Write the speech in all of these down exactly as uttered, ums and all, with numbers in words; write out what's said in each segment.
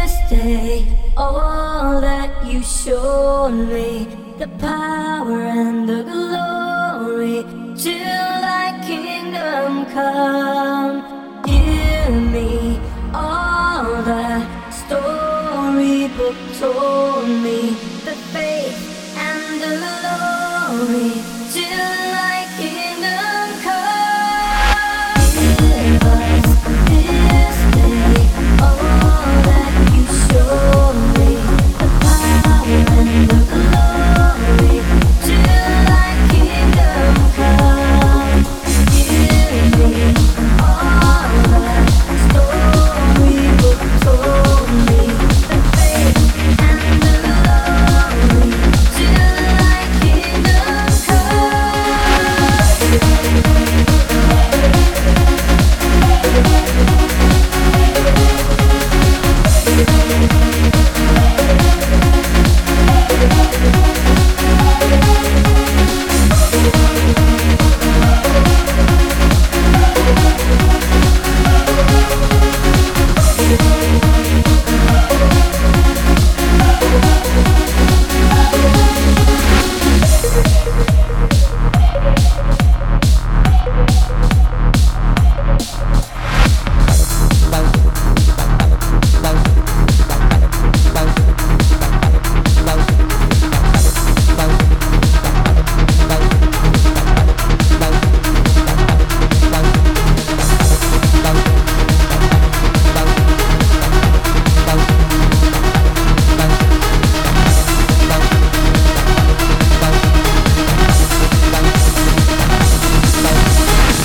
this day, all that you showed me, the power and the glory, till thy kingdom come. Give me all the storybook told me, the faith and the glory, till thy kingdom come. Give us this day all that you showed me, the power and the glory, till thy kingdom come. Give me all the storybook told me, the faith and the glory, till thy kingdom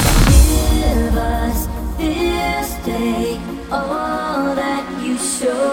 all that you show